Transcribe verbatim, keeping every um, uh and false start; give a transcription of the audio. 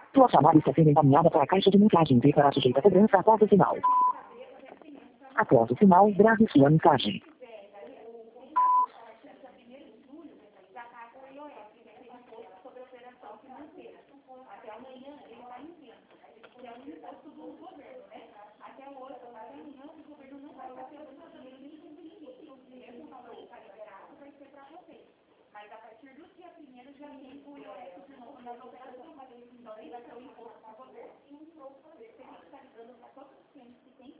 Sua chamada está sendo encaminhada para a caixa de mensagens e será sujeita a cobrança após o sinal. Após o sinal, grave sua mensagem. Mas a partir do dia primeiro já tem o I O S de novo nas operações, então ele vai ter o imposto para poder e um novo fazer.